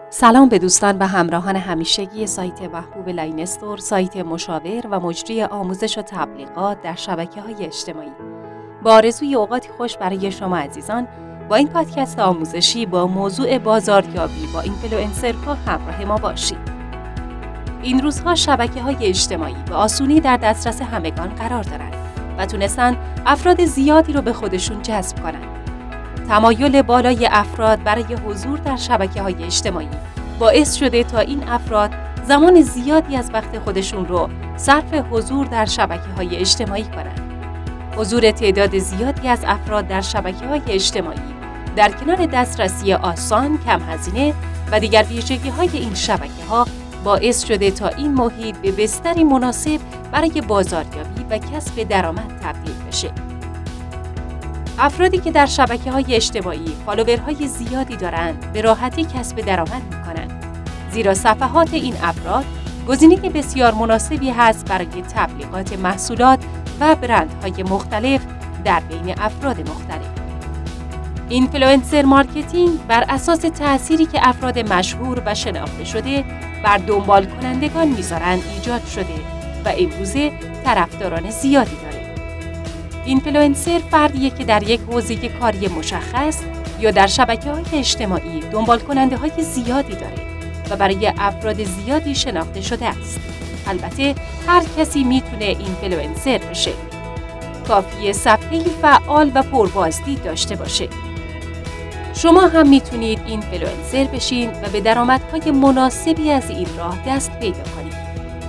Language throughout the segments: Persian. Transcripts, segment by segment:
سلام به دوستان و همراهان همیشگی سایت محبوب لاینستور، سایت مشاور و مجری آموزش و تبلیغات در شبکه‌های اجتماعی. با آرزوی اوقاتی خوش برای شما عزیزان، با این پادکست آموزشی با موضوع بازاریابی با اینفلوئنسرها همراه ما باشید. این روزها شبکه‌های اجتماعی به آسونی در دسترس همگان قرار دارند و تونستن افراد زیادی رو به خودشون جذب کنند. تمایل بالای افراد برای حضور در شبکه‌های اجتماعی باعث شده تا این افراد زمان زیادی از وقت خودشون رو صرف حضور در شبکه‌های اجتماعی کنند. حضور تعداد زیادی از افراد در شبکه‌های اجتماعی در کنار دسترسی آسان، کم هزینه و دیگر ویژگی‌های این شبکه‌ها باعث شده تا این محیط به بستری مناسب برای بازاریابی و کسب درآمد تبدیل بشه. افرادی که در شبکه‌های اجتماعی فالوورهای زیادی دارند به راحتی کسب درآمد می‌کنند، زیرا صفحات این افراد گزینه بسیار مناسبی هست برای تبلیغات محصولات و برندهای مختلف در بین افراد مختلف. اینفلوئنسر مارکتینگ بر اساس تأثیری که افراد مشهور و شناخته شده بر دنبال کنندگان می‌ذارند ایجاد شده و امروزه طرفداران زیادی داره. اینفلوئنسر فردیه که در یک حوزه کاری مشخص یا در شبکه‌های اجتماعی دنبال کننده‌های زیادی داره و برای افراد زیادی شناخته شده است. البته هر کسی میتونه اینفلوئنسر بشه. کافیه صفحه‌ای فعال و پربازدید داشته باشه. شما هم میتونید اینفلوئنسر بشین و به درآمدهای مناسبی از این راه دست پیدا کنید.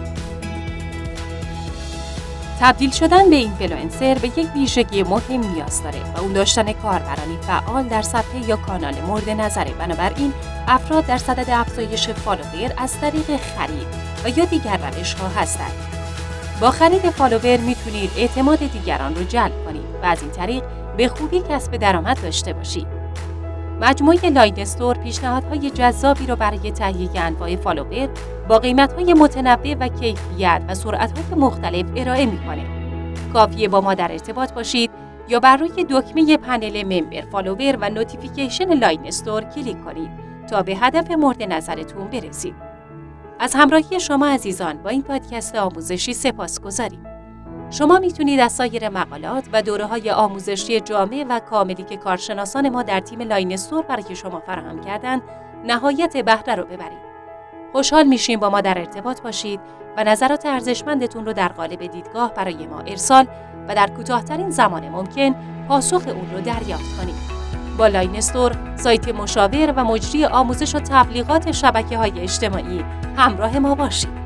تبدیل شدن به اینفلوئنسر به یک ویژگی مهم نیاز داره و اون داشتن کاربرانی فعال در صفحه یا کانال مورد نظره. بنابراین افراد در صدد افزایش فالوور از طریق خرید و یا دیگر روش‌ها هستند. با خرید فالوور میتونید اعتماد دیگران رو جلب کنید و از این طریق به خوبی کسب درآمد داشته باشید. مجموعه لاینستور پیشنهادهای جذابی رو برای تهیه انواع فالوور با قیمت‌های متنوع و کیفیت و سرعت‌های مختلف ارائه می‌کنه. کافیه با ما در ارتباط باشید یا بر روی دکمه پنل ممبر فالوور و نوتیفیکیشن لاینستور کلیک کنید تا به هدف مورد نظرتون برسید. از همراهی شما عزیزان با این پادکست آموزشی سپاسگزاریم. شما میتونید از سایر مقالات و دوره‌های آموزشی جامع و کاملی که کارشناسان ما در تیم لاینستور برای شما فراهم کردن نهایت بهره رو ببرید. خوشحال میشیم با ما در ارتباط باشید و نظرات ارزشمندتون رو در قالب دیدگاه برای ما ارسال و در کوتاه‌ترین زمان ممکن پاسخ اون رو دریافت کنید. با لاینستور، سایت مشاور و مجری آموزش و تبلیغات شبکه‌های اجتماعی همراه ما باشید.